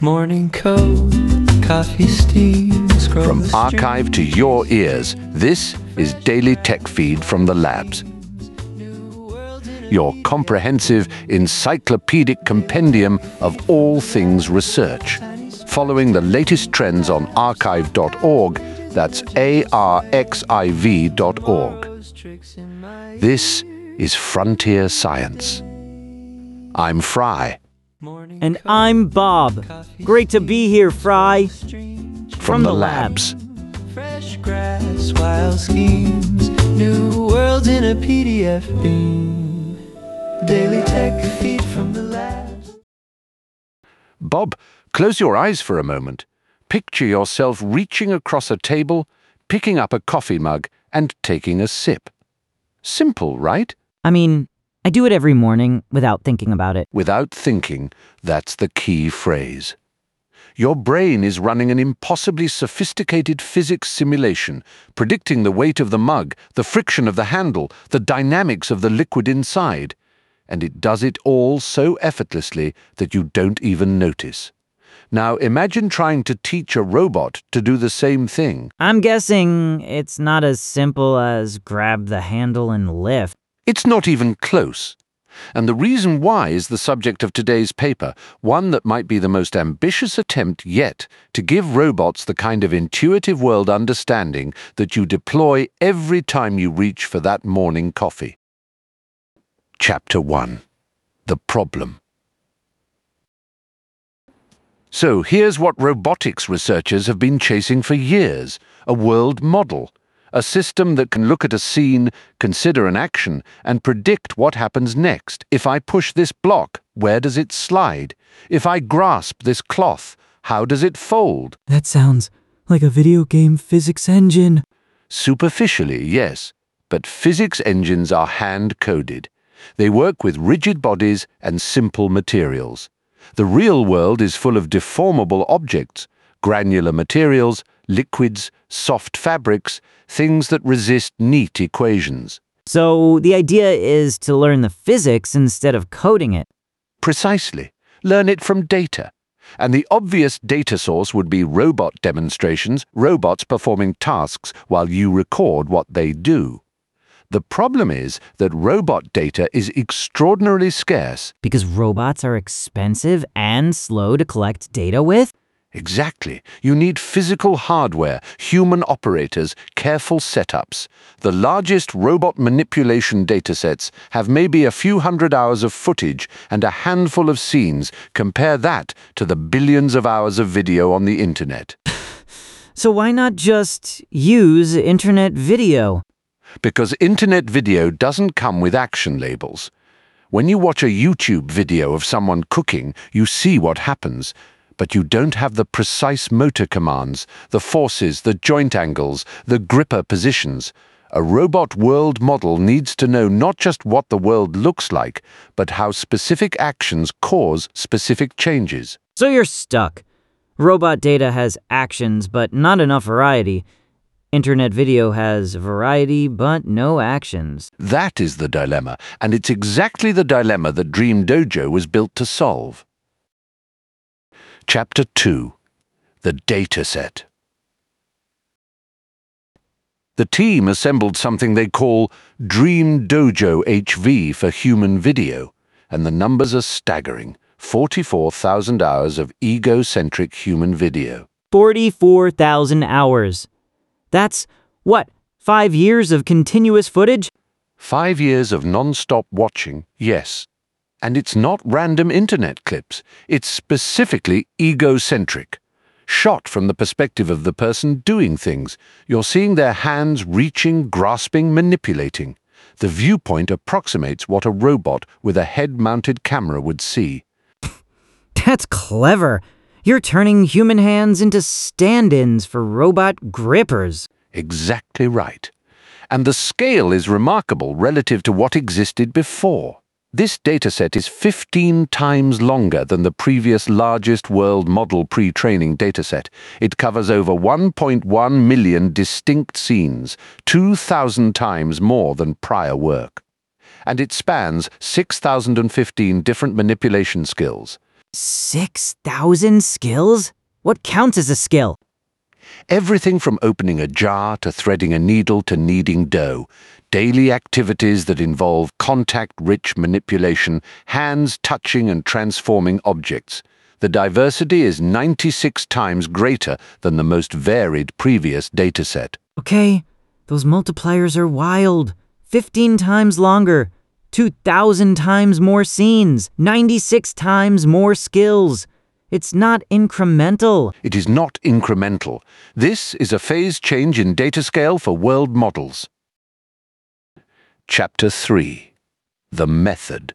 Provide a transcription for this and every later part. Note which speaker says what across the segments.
Speaker 1: Morning coat, coffee steam, scroll
Speaker 2: From
Speaker 1: the
Speaker 2: archive to your ears, this is Daily Tech Feed from the labs. Your comprehensive, encyclopedic compendium of all things research, following the latest trends on archive.org, that's arxiv.org. This is Frontier Science. I'm Fry.
Speaker 3: And I'm Bob. Great to be here, Fry.
Speaker 2: From the labs.
Speaker 1: Fresh grass, wild schemes, new worlds in a PDF beam. Daily Tech Feed from the labs.
Speaker 2: Bob, close your eyes for a moment. Picture yourself reaching across a table, picking up a coffee mug, and taking a sip. Simple, right?
Speaker 3: I mean, I do it every morning without thinking about it.
Speaker 2: Without thinking, that's the key phrase. Your brain is running an impossibly sophisticated physics simulation, predicting the weight of the mug, the friction of the handle, the dynamics of the liquid inside. And it does it all so effortlessly that you don't even notice. Now imagine trying to teach a robot to do the same thing.
Speaker 3: I'm guessing it's not as simple as grab the handle and lift.
Speaker 2: It's not even close. And the reason why is the subject of today's paper, one that might be the most ambitious attempt yet to give robots the kind of intuitive world understanding that you deploy every time you reach for that morning coffee. Chapter 1. The Problem. So here's what robotics researchers have been chasing for years, a world model. A system that can look at a scene, consider an action, and predict what happens next. If I push this block, where does it slide? If I grasp this cloth, how does it fold?
Speaker 4: That sounds like a video game physics engine.
Speaker 2: Superficially, yes, but physics engines are hand-coded. They work with rigid bodies and simple materials. The real world is full of deformable objects, granular materials, liquids, soft fabrics, things that resist neat equations.
Speaker 3: So the idea is to learn the physics instead of coding it.
Speaker 2: Precisely. Learn it from data. And the obvious data source would be robot demonstrations, robots performing tasks while you record what they do. The problem is that robot data is extraordinarily scarce.
Speaker 3: Because robots are expensive and slow to collect data with?
Speaker 2: Exactly. You need physical hardware, human operators, careful setups. The largest robot manipulation datasets have maybe a few hundred hours of footage and a handful of scenes. Compare that to the billions of hours of video on the internet.
Speaker 3: So why not just use internet video?
Speaker 2: Because internet video doesn't come with action labels. When you watch a YouTube video of someone cooking, you see what happens. But you don't have the precise motor commands, the forces, the joint angles, the gripper positions. A robot world model needs to know not just what the world looks like, but how specific actions cause specific changes.
Speaker 3: So you're stuck. Robot data has actions, but not enough variety. Internet video has variety, but no actions.
Speaker 2: That is the dilemma, and it's exactly the dilemma that Dream Dojo was built to solve. Chapter 2. The Dataset. The team assembled something they call Dream Dojo HV for human video, and the numbers are staggering. 44,000 hours of egocentric human video.
Speaker 3: 44,000 hours. That's, what, 5 years of continuous footage?
Speaker 2: 5 years of non-stop watching, yes. And it's not random internet clips. It's specifically egocentric. Shot from the perspective of the person doing things. You're seeing their hands reaching, grasping, manipulating. The viewpoint approximates what a robot with a head-mounted camera would see.
Speaker 3: That's clever. You're turning human hands into stand-ins for robot grippers.
Speaker 2: Exactly right. And the scale is remarkable relative to what existed before. This dataset is 15 times longer than the previous largest world model pre-training dataset. It covers over 1.1 million distinct scenes, 2,000 times more than prior work. And it spans 6,015 different manipulation skills.
Speaker 3: 6,000 skills? What counts as a skill?
Speaker 2: Everything from opening a jar to threading a needle to kneading dough. Daily activities that involve contact-rich manipulation, hands touching and transforming objects. The diversity is 96 times greater than the most varied previous dataset.
Speaker 3: Okay, those multipliers are wild. 15 times longer, 2,000 times more scenes, 96 times more skills. It's not incremental.
Speaker 2: It is not incremental. This is a phase change in data scale for world models. Chapter 3. The Method.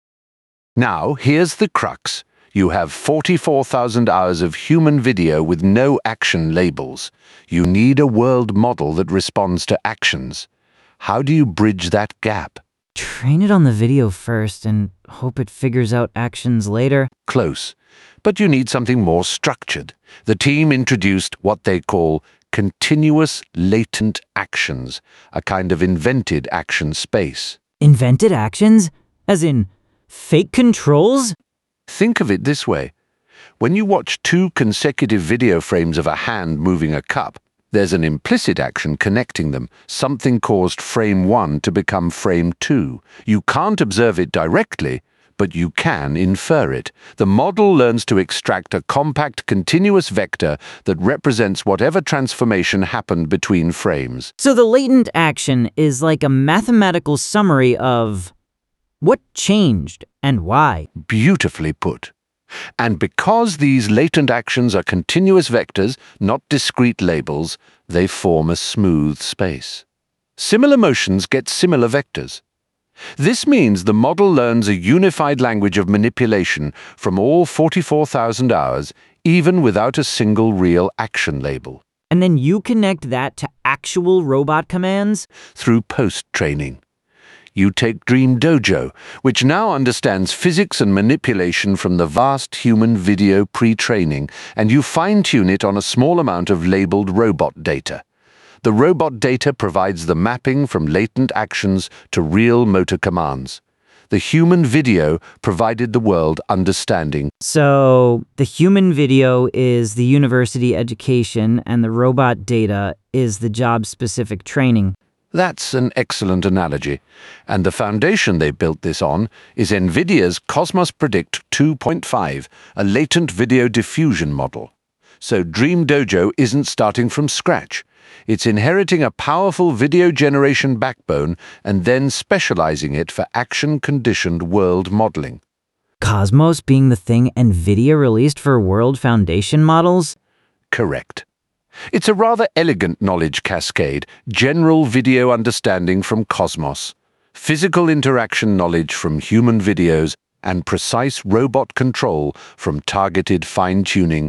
Speaker 2: Now, here's the crux. You have 44,000 hours of human video with no action labels. You need a world model that responds to actions. How do you bridge that gap?
Speaker 3: Train it on the video first and hope it figures out actions later.
Speaker 2: Close. But you need something more structured. The team introduced what they call continuous latent actions, a kind of invented action space.
Speaker 3: Invented actions? As in, fake controls?
Speaker 2: Think of it this way. When you watch 2 consecutive video frames of a hand moving a cup, there's an implicit action connecting them. Something caused frame 1 to become frame 2. You can't observe it directly, but you can infer it. The model learns to extract a compact continuous vector that represents whatever transformation happened between frames.
Speaker 3: So the latent action is like a mathematical summary of what changed and why.
Speaker 2: Beautifully put. And because these latent actions are continuous vectors, not discrete labels, they form a smooth space. Similar motions get similar vectors. This means the model learns a unified language of manipulation from all 44,000 hours, even without a single real action label.
Speaker 3: And then you connect that to actual robot commands?
Speaker 2: Through post-training. You take Dream Dojo, which now understands physics and manipulation from the vast human video pre-training, and you fine-tune it on a small amount of labeled robot data. The robot data provides the mapping from latent actions to real motor commands. The human video provided the world understanding.
Speaker 3: So the human video is the university education and the robot data is the job-specific training.
Speaker 2: That's an excellent analogy. And the foundation they built this on is NVIDIA's Cosmos Predict 2.5, a latent video diffusion model. So Dream Dojo isn't starting from scratch. It's inheriting a powerful video generation backbone and then specializing it for action-conditioned world modeling.
Speaker 3: Cosmos being the thing NVIDIA released for World Foundation models?
Speaker 2: Correct. It's a rather elegant knowledge cascade, general video understanding from Cosmos, physical interaction knowledge from human videos, and precise robot control from targeted fine-tuning.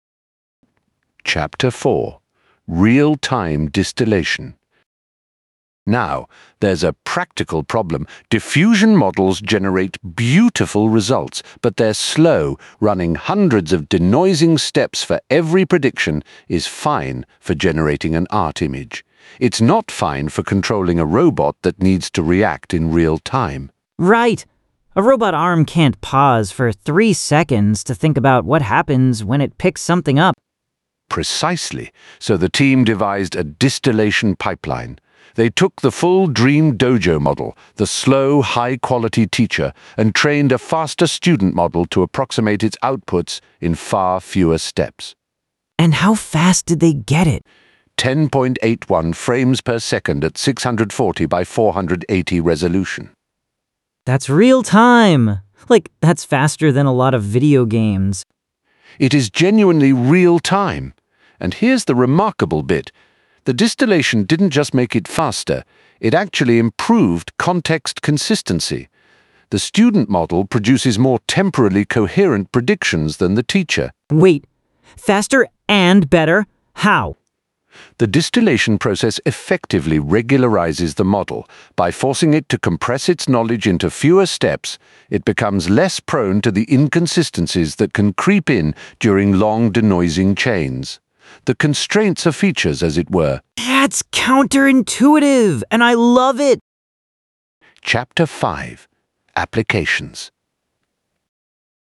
Speaker 2: Chapter 4. Real-time distillation. Now, there's a practical problem. Diffusion models generate beautiful results, but they're slow. Running hundreds of denoising steps for every prediction is fine for generating an art image. It's not fine for controlling a robot that needs to react in real time.
Speaker 3: Right. A robot arm can't pause for 3 seconds to think about what happens when it picks something up.
Speaker 2: Precisely. So the team devised a distillation pipeline. They took the full Dream Dojo model, the slow, high-quality teacher, and trained a faster student model to approximate its outputs in far fewer steps.
Speaker 3: And how fast did they get it?
Speaker 2: 10.81 frames per second at 640 by 480 resolution.
Speaker 3: That's real time! Like, that's faster than a lot of video games.
Speaker 2: It is genuinely real time. And here's the remarkable bit. The distillation didn't just make it faster, it actually improved context consistency. The student model produces more temporally coherent predictions than the teacher.
Speaker 3: Wait, faster and better? How?
Speaker 2: The distillation process effectively regularizes the model. By forcing it to compress its knowledge into fewer steps, it becomes less prone to the inconsistencies that can creep in during long denoising chains. The constraints are features, as it were.
Speaker 3: That's counterintuitive, and I love it!
Speaker 2: Chapter 5. Applications.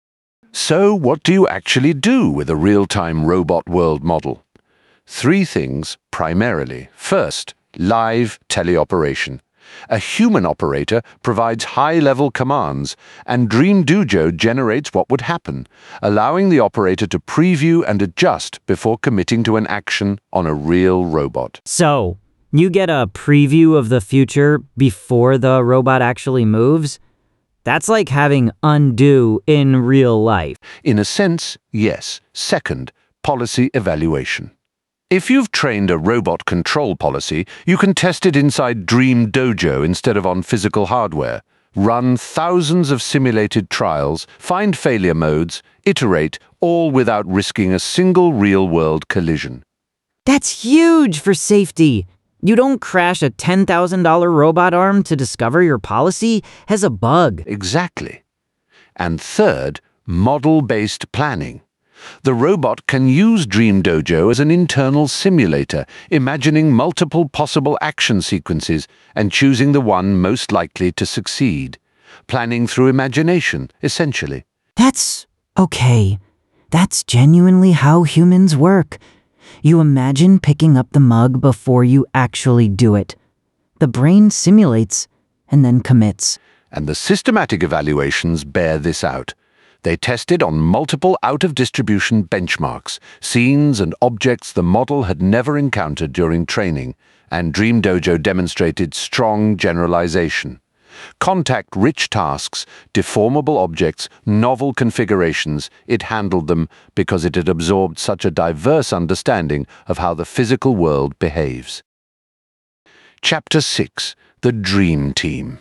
Speaker 2: So what do you actually do with a real-time robot world model? 3 things primarily. First, live teleoperation. A human operator provides high-level commands, and Dream Dojo generates what would happen, allowing the operator to preview and adjust before committing to an action on a real robot.
Speaker 3: So, you get a preview of the future before the robot actually moves? That's like having undo in real life.
Speaker 2: In a sense, yes. Second, policy evaluation. If you've trained a robot control policy, you can test it inside Dream Dojo instead of on physical hardware. Run thousands of simulated trials, find failure modes, iterate, all without risking a single real-world collision.
Speaker 3: That's huge for safety. You don't crash a $10,000 robot arm to discover your policy has a bug.
Speaker 2: Exactly. And third, model-based planning. The robot can use Dream Dojo as an internal simulator, imagining multiple possible action sequences and choosing the one most likely to succeed. Planning through imagination, essentially.
Speaker 3: That's okay. That's genuinely how humans work. You imagine picking up the mug before you actually do it. The brain simulates and then commits.
Speaker 2: And the systematic evaluations bear this out. They tested on multiple out-of-distribution benchmarks, scenes and objects the model had never encountered during training, and Dream Dojo demonstrated strong generalization. Contact-rich tasks, deformable objects, novel configurations, it handled them because it had absorbed such a diverse understanding of how the physical world behaves. Chapter 6: The Dream Team.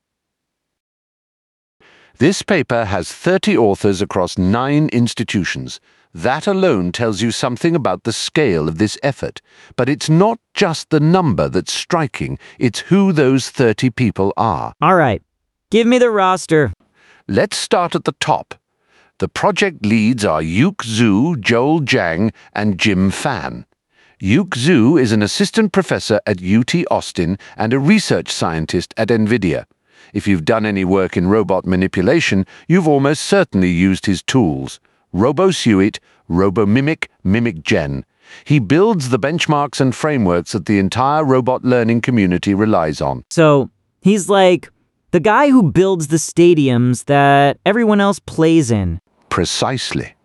Speaker 2: This paper has 30 authors across 9 institutions. That alone tells you something about the scale of this effort. But it's not just the number that's striking, it's who those 30 people are.
Speaker 3: All right, give me the roster.
Speaker 2: Let's start at the top. The project leads are Yuke Zhu, Joel Jang, and Jim Fan. Yuke Zhu is an assistant professor at UT Austin and a research scientist at NVIDIA. If you've done any work in robot manipulation, you've almost certainly used his tools. RoboSuit, RoboMimic, MimicGen. He builds the benchmarks and frameworks that the entire robot learning community relies on.
Speaker 3: So, he's like the guy who builds the stadiums that everyone else plays in.
Speaker 2: Precisely.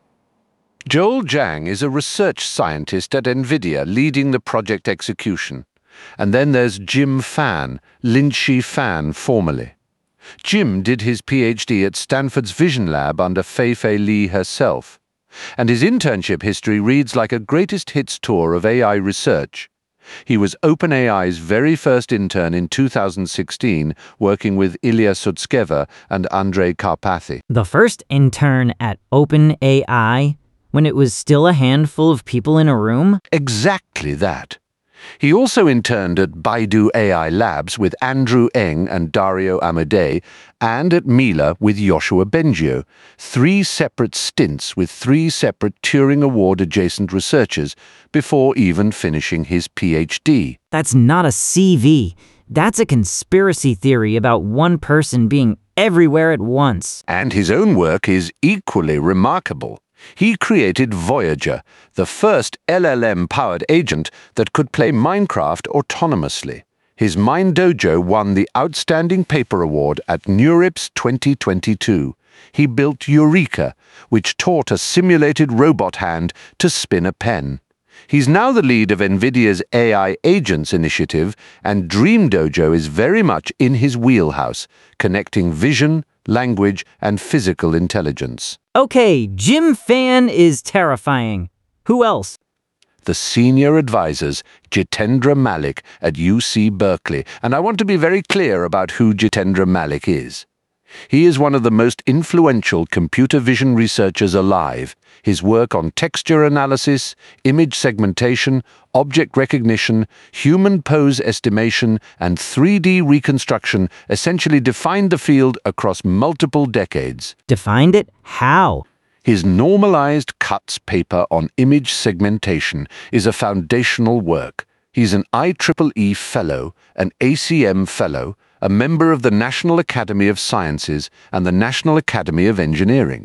Speaker 2: Joel Jang is a research scientist at NVIDIA leading the project execution. And then there's Jim Fan, Linshi Fan formerly. Jim did his PhD at Stanford's Vision Lab under Fei-Fei Li herself. And his internship history reads like a greatest hits tour of AI research. He was OpenAI's very first intern in 2016, working with Ilya Sutskever and Andrei Karpathy.
Speaker 3: The first intern at OpenAI, when it was still a handful of people in a room?
Speaker 2: Exactly that. He also interned at Baidu AI Labs with Andrew Ng and Dario Amodei, and at Mila with Yoshua Bengio, 3 separate stints with 3 separate Turing Award-adjacent researchers before even finishing his PhD.
Speaker 3: That's not a CV. That's a conspiracy theory about one person being everywhere at once.
Speaker 2: And his own work is equally remarkable. He created Voyager, the first LLM-powered agent that could play Minecraft autonomously. His MindDojo won the Outstanding Paper Award at NeurIPS 2022. He built Eureka, which taught a simulated robot hand to spin a pen. He's now the lead of NVIDIA's AI Agents initiative, and Dream Dojo is very much in his wheelhouse, connecting vision, language, and physical intelligence.
Speaker 3: Okay, Jim Fan is terrifying. Who else?
Speaker 2: The senior advisors, Jitendra Malik at UC Berkeley, and I want to be very clear about who Jitendra Malik is. He is one of the most influential computer vision researchers alive. His work on texture analysis, image segmentation, object recognition, human pose estimation, and 3D reconstruction essentially defined the field across multiple decades.
Speaker 3: Defined it? How?
Speaker 2: His normalized cuts paper on image segmentation is a foundational work. He's an IEEE Fellow, an ACM Fellow, a member of the National Academy of Sciences and the National Academy of Engineering.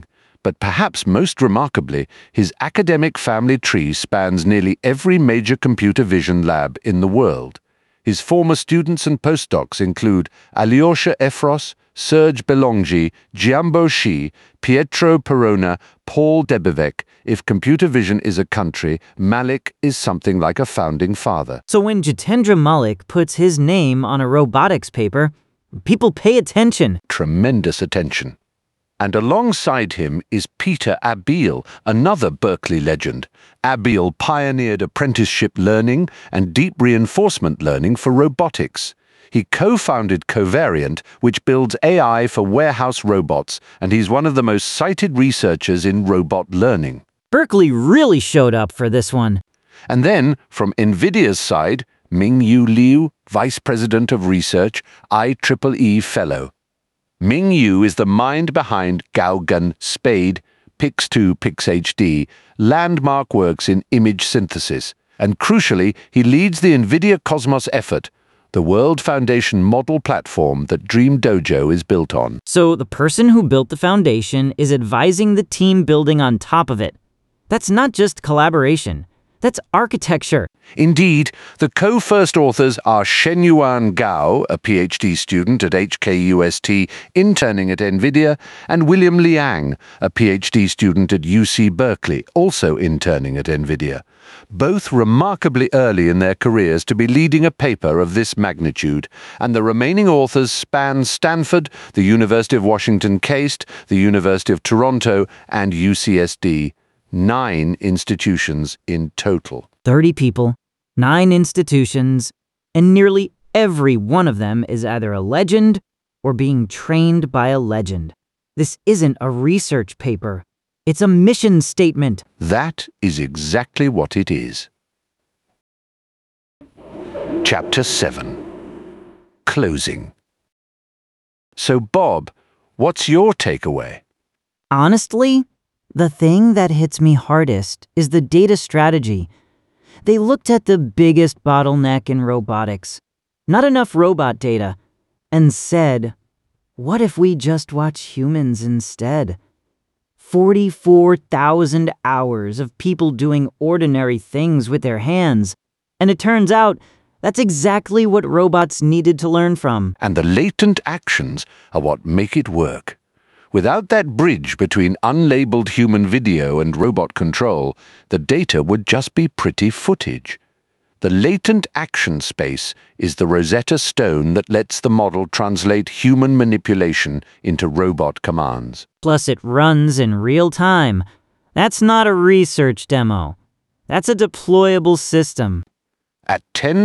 Speaker 2: But perhaps most remarkably, his academic family tree spans nearly every major computer vision lab in the world. His former students and postdocs include Alyosha Efros, Serge Belongi, Jiambo Shi, Pietro Perona, Paul Debevec. If computer vision is a country, Malik is something like a founding father.
Speaker 3: So when Jitendra Malik puts his name on a robotics paper, people pay attention.
Speaker 2: Tremendous attention. And alongside him is Peter Abbeel, another Berkeley legend. Abbeel pioneered apprenticeship learning and deep reinforcement learning for robotics. He co-founded Covariant, which builds AI for warehouse robots, and he's one of the most cited researchers in robot learning.
Speaker 3: Berkeley really showed up for this one.
Speaker 2: And then, from NVIDIA's side, Ming-Yu Liu, Vice President of Research, IEEE Fellow. Ming-Yu is the mind behind Gaogun, Spade, Pix2, PixHD, landmark works in image synthesis, and crucially, he leads the NVIDIA Cosmos effort, the World Foundation model platform that Dream Dojo is built on.
Speaker 3: So the person who built the foundation is advising the team building on top of it. That's not just collaboration. That's architecture.
Speaker 2: Indeed, the co-first authors are Shenyuan Gao, a PhD student at HKUST, interning at NVIDIA, and William Liang, a PhD student at UC Berkeley, also interning at NVIDIA. Both remarkably early in their careers to be leading a paper of this magnitude, and the remaining authors span Stanford, the University of Washington KAIST, the University of Toronto, and UCSD. 9 institutions in total.
Speaker 3: 30 people, 9 institutions, and nearly every one of them is either a legend or being trained by a legend. This isn't a research paper. It's a mission statement.
Speaker 2: That is exactly what it is. Chapter 7. Closing. So, Bob, what's your takeaway?
Speaker 3: Honestly, the thing that hits me hardest is the data strategy. They looked at the biggest bottleneck in robotics, not enough robot data, and said, what if we just watch humans instead? 44,000 hours of people doing ordinary things with their hands. And it turns out that's exactly what robots needed to learn from.
Speaker 2: And the latent actions are what make it work. Without that bridge between unlabeled human video and robot control, the data would just be pretty footage. The latent action space is the Rosetta Stone that lets the model translate human manipulation into robot commands.
Speaker 3: Plus it runs in real time. That's not a research demo. That's a deployable system.
Speaker 2: At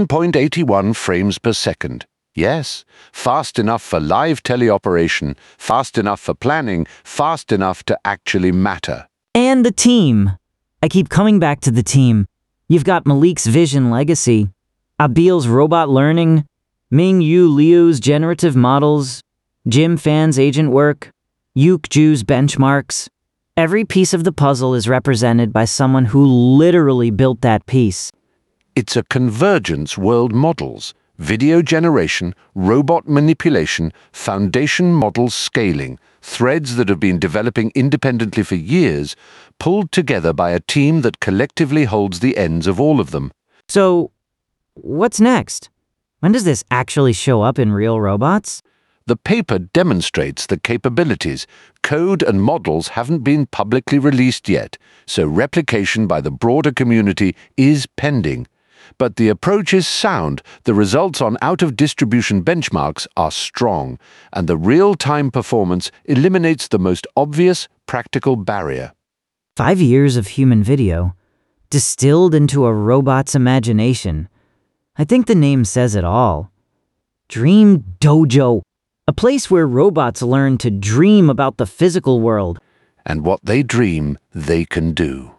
Speaker 2: 10.81 frames per second. Yes, fast enough for live teleoperation, fast enough for planning, fast enough to actually matter.
Speaker 3: And the team. I keep coming back to the team. You've got Malik's vision legacy, Abbeel's robot learning, Ming-Yu Liu's generative models, Jim Fan's agent work, Yuk Ju's benchmarks. Every piece of the puzzle is represented by someone who literally built that piece.
Speaker 2: It's a convergence world models. Video generation, robot manipulation, foundation model scaling, threads that have been developing independently for years, pulled together by a team that collectively holds the ends of all of them.
Speaker 3: So, what's next? When does this actually show up in real robots?
Speaker 2: The paper demonstrates the capabilities. Code and models haven't been publicly released yet, so replication by the broader community is pending. But the approach is sound, the results on out-of-distribution benchmarks are strong, and the real-time performance eliminates the most obvious practical barrier.
Speaker 3: 5 years of human video, distilled into a robot's imagination. I think the name says it all. Dream Dojo, a place where robots learn to dream about the physical world.
Speaker 2: And what they dream, they can do.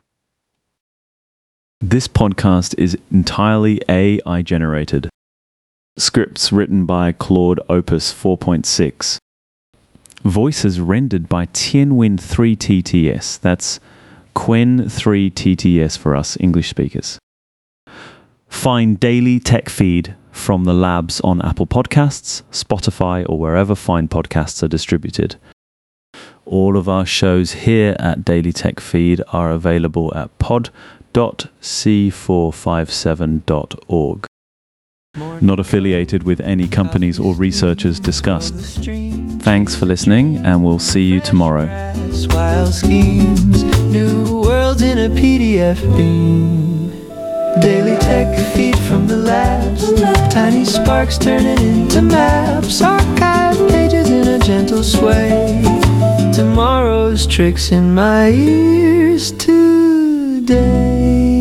Speaker 5: This podcast is entirely AI generated. Scripts written by Claude Opus 4.6. Voices rendered by Tianwen 3 TTS. That's Qwen 3 TTS for us English speakers. Find Daily Tech Feed from the labs on Apple Podcasts, Spotify, or wherever fine podcasts are distributed. All of our shows here at Daily Tech Feed are available at pod.c457.org. Not affiliated with any companies or researchers discussed. Thanks for listening, and we'll see you tomorrow.
Speaker 1: Wild schemes, new worlds in a PDF beam. Daily Tech Feed from the labs, tiny sparks turning into maps. Archive pages in a gentle sway. Tomorrow's tricks in my ears today.